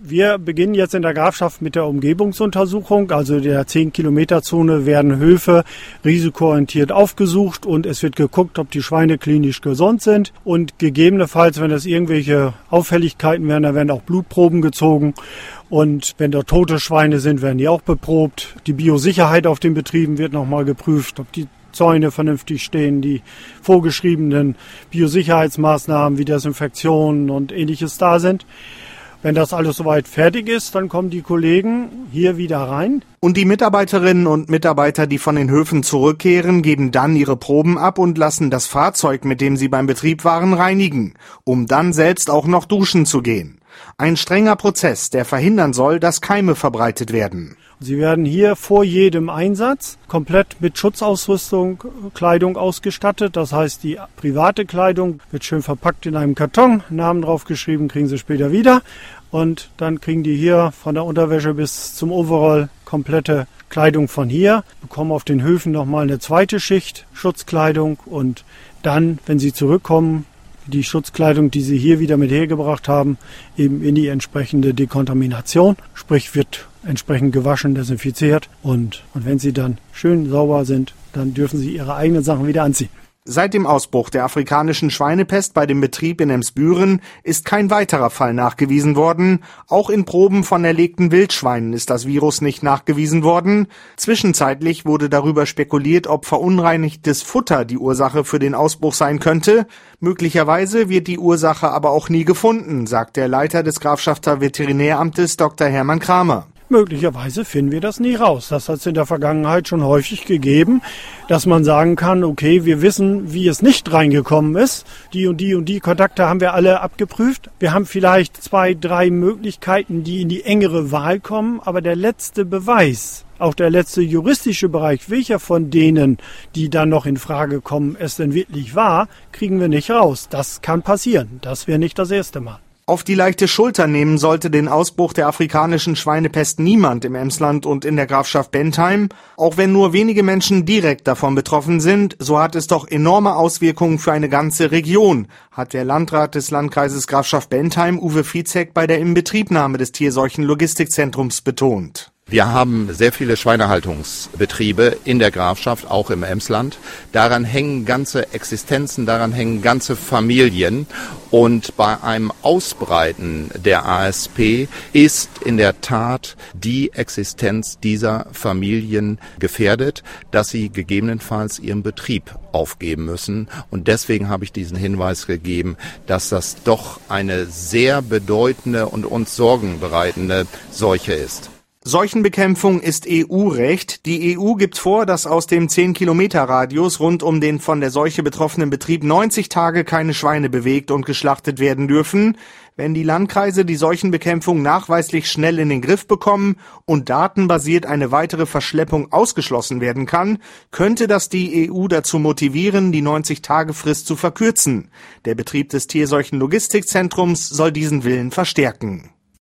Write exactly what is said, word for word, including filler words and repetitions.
Wir beginnen jetzt in der Grafschaft mit der Umgebungsuntersuchung, also der zehn-Kilometer-Zone werden Höfe risikoorientiert aufgesucht und es wird geguckt, ob die Schweine klinisch gesund sind und gegebenenfalls, wenn es irgendwelche Auffälligkeiten werden, da werden auch Blutproben gezogen und wenn da tote Schweine sind, werden die auch beprobt. Die Biosicherheit auf den Betrieben wird nochmal geprüft, ob die Zäune vernünftig stehen, die vorgeschriebenen Biosicherheitsmaßnahmen wie Desinfektionen und Ähnliches da sind. Wenn das alles soweit fertig ist, dann kommen die Kollegen hier wieder rein. Und die Mitarbeiterinnen und Mitarbeiter, die von den Höfen zurückkehren, geben dann ihre Proben ab und lassen das Fahrzeug, mit dem sie beim Betrieb waren, reinigen, um dann selbst auch noch duschen zu gehen. Ein strenger Prozess, der verhindern soll, dass Keime verbreitet werden. Sie werden hier vor jedem Einsatz komplett mit Schutzausrüstung, Kleidung ausgestattet. Das heißt, die private Kleidung wird schön verpackt in einem Karton, Namen draufgeschrieben, kriegen Sie später wieder. Und dann kriegen die hier von der Unterwäsche bis zum Overall komplette Kleidung von hier, bekommen auf den Höfen nochmal eine zweite Schicht Schutzkleidung und dann, wenn sie zurückkommen, die Schutzkleidung, die sie hier wieder mit hergebracht haben, eben in die entsprechende Dekontamination, sprich wird entsprechend gewaschen, desinfiziert und, und wenn sie dann schön sauber sind, dann dürfen sie ihre eigenen Sachen wieder anziehen. Seit dem Ausbruch der afrikanischen Schweinepest bei dem Betrieb in Emsbüren ist kein weiterer Fall nachgewiesen worden. Auch in Proben von erlegten Wildschweinen ist das Virus nicht nachgewiesen worden. Zwischenzeitlich wurde darüber spekuliert, ob verunreinigtes Futter die Ursache für den Ausbruch sein könnte. Möglicherweise wird die Ursache aber auch nie gefunden, sagt der Leiter des Grafschafter Veterinäramtes Doktor Hermann Kramer. Möglicherweise finden wir das nie raus. Das hat es in der Vergangenheit schon häufig gegeben, dass man sagen kann, okay, wir wissen, wie es nicht reingekommen ist. Die und die und die Kontakte haben wir alle abgeprüft. Wir haben vielleicht zwei, drei Möglichkeiten, die in die engere Wahl kommen, aber der letzte Beweis, auch der letzte juristische Bereich, welcher von denen, die dann noch in Frage kommen, es denn wirklich war, kriegen wir nicht raus. Das kann passieren. Das wäre nicht das erste Mal. Auf die leichte Schulter nehmen sollte den Ausbruch der afrikanischen Schweinepest niemand im Emsland und in der Grafschaft Bentheim. Auch wenn nur wenige Menschen direkt davon betroffen sind, so hat es doch enorme Auswirkungen für eine ganze Region, hat der Landrat des Landkreises Grafschaft Bentheim, Uwe Fietzek, bei der Inbetriebnahme des Tierseuchenlogistikzentrums betont. Wir haben sehr viele Schweinehaltungsbetriebe in der Grafschaft, auch im Emsland. Daran hängen ganze Existenzen, daran hängen ganze Familien. Und bei einem Ausbreiten der A S P ist in der Tat die Existenz dieser Familien gefährdet, dass sie gegebenenfalls ihren Betrieb aufgeben müssen. Und deswegen habe ich diesen Hinweis gegeben, dass das doch eine sehr bedeutende und uns sorgenbereitende Seuche ist. Seuchenbekämpfung ist E U-Recht. Die E U gibt vor, dass aus dem zehn-Kilometer-Radius rund um den von der Seuche betroffenen Betrieb neunzig Tage keine Schweine bewegt und geschlachtet werden dürfen. Wenn die Landkreise die Seuchenbekämpfung nachweislich schnell in den Griff bekommen und datenbasiert eine weitere Verschleppung ausgeschlossen werden kann, könnte das die E U dazu motivieren, die neunzig-Tage-Frist zu verkürzen. Der Betrieb des Tierseuchenlogistikzentrums soll diesen Willen verstärken.